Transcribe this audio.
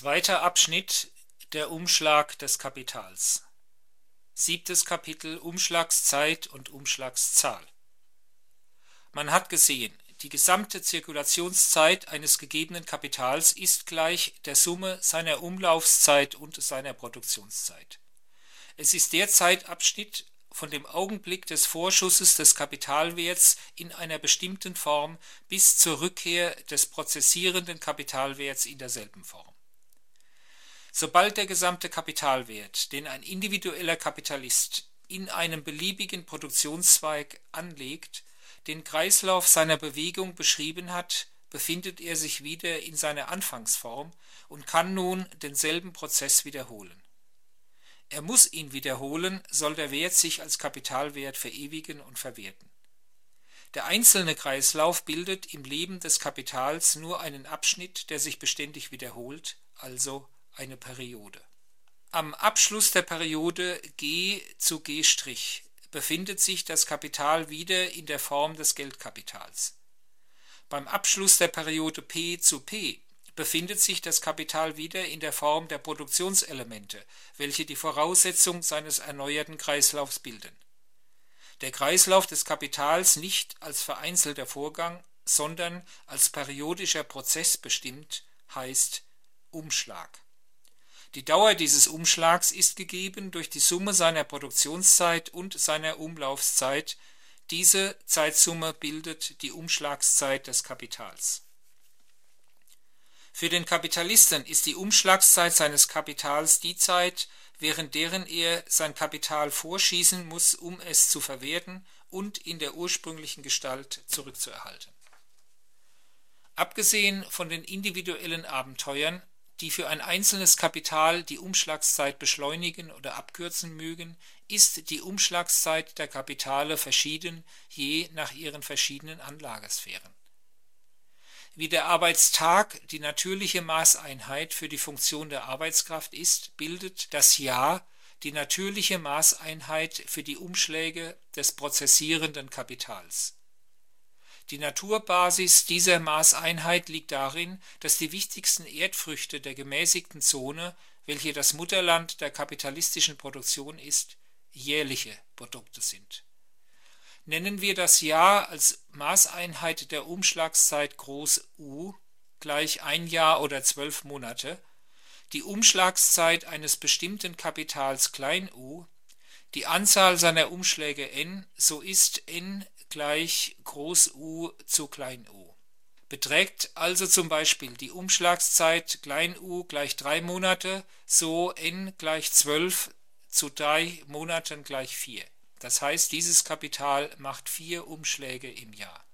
Zweiter Abschnitt: Der Umschlag des Kapitals. Siebtes Kapitel: Umschlagszeit und Umschlagszahl. Man hat gesehen, die gesamte Zirkulationszeit eines gegebenen Kapitals ist gleich der Summe seiner Umlaufszeit und seiner Produktionszeit. Es ist der Zeitabschnitt von dem Augenblick des Vorschusses des Kapitalwerts in einer bestimmten Form bis zur Rückkehr des prozessierenden Kapitalwerts in derselben Form. Sobald der gesamte Kapitalwert, den ein individueller Kapitalist in einem beliebigen Produktionszweig anlegt, den Kreislauf seiner Bewegung beschrieben hat, befindet er sich wieder in seiner Anfangsform und kann nun denselben Prozess wiederholen. Er muss ihn wiederholen, soll der Wert sich als Kapitalwert verewigen und verwerten. Der einzelne Kreislauf bildet im Leben des Kapitals nur einen Abschnitt, der sich beständig wiederholt, also eine Periode. Am Abschluss der Periode G zu G' befindet sich das Kapital wieder in der Form des Geldkapitals. Beim Abschluss der Periode P zu P befindet sich das Kapital wieder in der Form der Produktionselemente, welche die Voraussetzung seines erneuerten Kreislaufs bilden. Der Kreislauf des Kapitals nicht als vereinzelter Vorgang, sondern als periodischer Prozess bestimmt, heißt Umschlag. Die Dauer dieses Umschlags ist gegeben durch die Summe seiner Produktionszeit und seiner Umlaufszeit. Diese Zeitsumme bildet die Umschlagszeit des Kapitals. Für den Kapitalisten ist die Umschlagszeit seines Kapitals die Zeit, während deren er sein Kapital vorschießen muss, um es zu verwerten und in der ursprünglichen Gestalt zurückzuerhalten. Abgesehen von den individuellen Abenteuern, die für ein einzelnes Kapital die Umschlagszeit beschleunigen oder abkürzen mögen, ist die Umschlagszeit der Kapitale verschieden, je nach ihren verschiedenen Anlagesphären. Wie der Arbeitstag die natürliche Maßeinheit für die Funktion der Arbeitskraft ist, bildet das Jahr die natürliche Maßeinheit für die Umschläge des prozessierenden Kapitals. Die Naturbasis dieser Maßeinheit liegt darin, dass die wichtigsten Erdfrüchte der gemäßigten Zone, welche das Mutterland der kapitalistischen Produktion ist, jährliche Produkte sind. Nennen wir das Jahr als Maßeinheit der Umschlagszeit Groß U gleich ein Jahr oder 12 Monate, die Umschlagszeit eines bestimmten Kapitals Klein u, die Anzahl seiner Umschläge n, so ist n gleich Groß U zu Klein u. Beträgt also zum Beispiel die Umschlagszeit Klein u gleich 3 Monate, so n gleich 12 zu 3 Monaten gleich 4. Das heißt, dieses Kapital macht 4 Umschläge im Jahr.